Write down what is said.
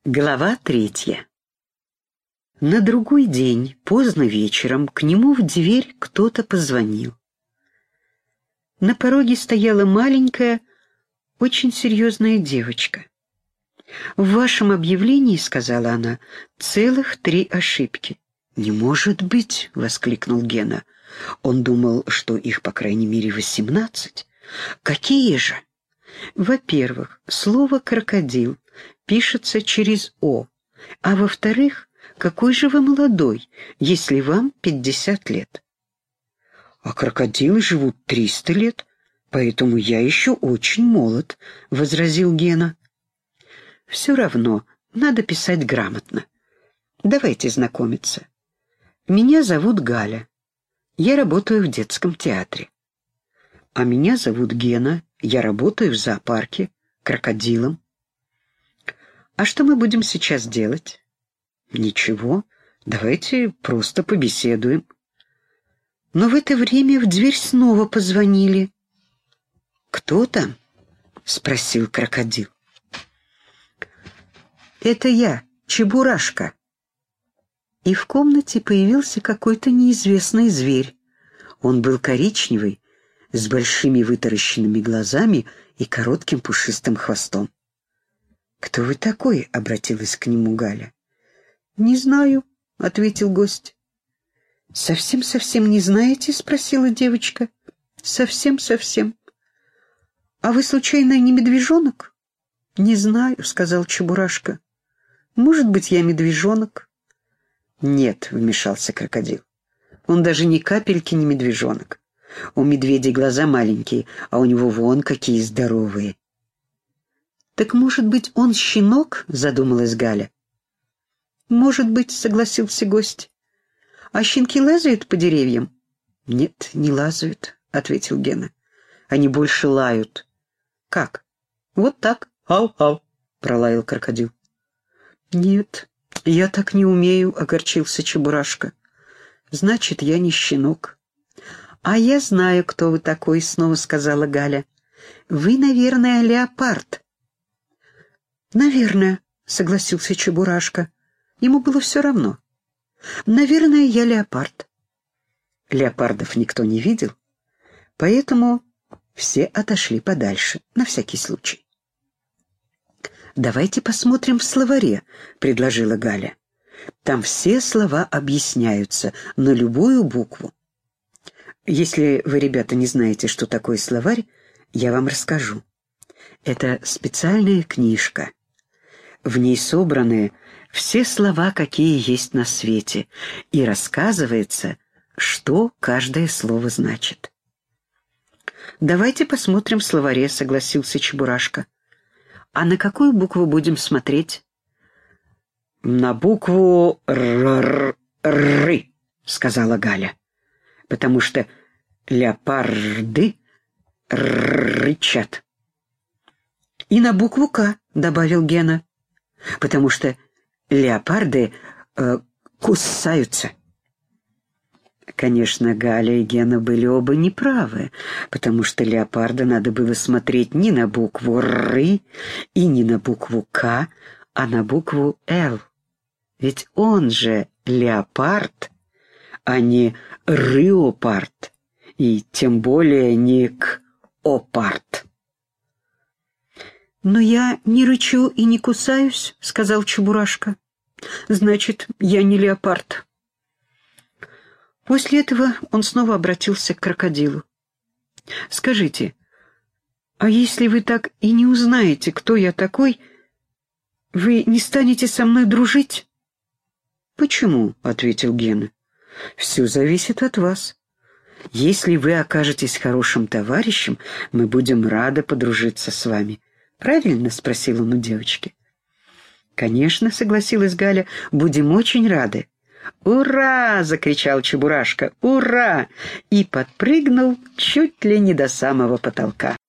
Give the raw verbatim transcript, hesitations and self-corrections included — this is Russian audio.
Глава третья. На другой день, поздно вечером, к нему в дверь кто-то позвонил. На пороге стояла маленькая, очень серьезная девочка. «В вашем объявлении, — сказала она, — целых три ошибки». «Не может быть!» — воскликнул Гена. Он думал, что их, по крайней мере, восемнадцать. «Какие же?» «Во-первых, слово «крокодил» пишется через «о», а во-вторых, какой же вы молодой, если вам пятьдесят лет?» «А крокодилы живут триста лет, поэтому я еще очень молод», — возразил Гена. «Все равно, надо писать грамотно. Давайте знакомиться. Меня зовут Галя. Я работаю в детском театре. А меня зовут Гена. Я работаю в зоопарке, крокодилом. А что мы будем сейчас делать?» «Ничего, давайте просто побеседуем». Но в это время в дверь снова позвонили. «Кто там?» — спросил крокодил. «Это я, Чебурашка». И в комнате появился какой-то неизвестный зверь. Он был коричневый, с большими вытаращенными глазами и коротким пушистым хвостом. «Кто вы такой?» — обратилась к нему Галя. «Не знаю», — ответил гость. «Совсем-совсем не знаете?» — спросила девочка. «Совсем-совсем. А вы, случайно, не медвежонок?» «Не знаю», — сказал Чебурашка. «Может быть, я медвежонок?» «Нет», — вмешался крокодил. «Он даже ни капельки не медвежонок. У медведей глаза маленькие, а у него вон какие здоровые». «Так, может быть, он щенок?» — задумалась Галя. «Может быть», — согласился гость. «А щенки лазают по деревьям?» «Нет, не лазают», — ответил Гена. «Они больше лают». «Как?» «Вот так. Ау-ау», — пролаял крокодил. «Нет, я так не умею», — огорчился Чебурашка. «Значит, я не щенок». «А я знаю, кто вы такой», — снова сказала Галя. «Вы, наверное, леопард». «Наверное», — согласился Чебурашка. Ему было все равно. «Наверное, я леопард». Леопардов никто не видел, поэтому все отошли подальше, на всякий случай. «Давайте посмотрим в словаре», — предложила Галя. «Там все слова объясняются на любую букву. Если вы, ребята, не знаете, что такое словарь, я вам расскажу. Это специальная книжка. В ней собраны все слова, какие есть на свете, и рассказывается, что каждое слово значит». «Давайте посмотрим в словаре», — согласился Чебурашка. «А на какую букву будем смотреть?» «На букву Р, — сказала Галя, — потому что леопарды рычат». «И на букву К, — добавил Гена, — потому что леопарды э, кусаются». Конечно, Галя и Гена были оба неправы, потому что леопарда надо было смотреть не на букву «Р» и не на букву «К», а на букву «Л». Ведь он же леопард, а не рыопард, и тем более не копард. «Но я не рычу и не кусаюсь, — сказал Чебурашка. — Значит, я не леопард». После этого он снова обратился к крокодилу. «Скажите, а если вы так и не узнаете, кто я такой, вы не станете со мной дружить?» «Почему?» — ответил Гена. «Все зависит от вас. Если вы окажетесь хорошим товарищем, мы будем рады подружиться с вами». «Правильно?» — спросил он у девочки. «Конечно», — согласилась Галя, — «будем очень рады». «Ура!» — закричал Чебурашка. «Ура!» и подпрыгнул чуть ли не до самого потолка.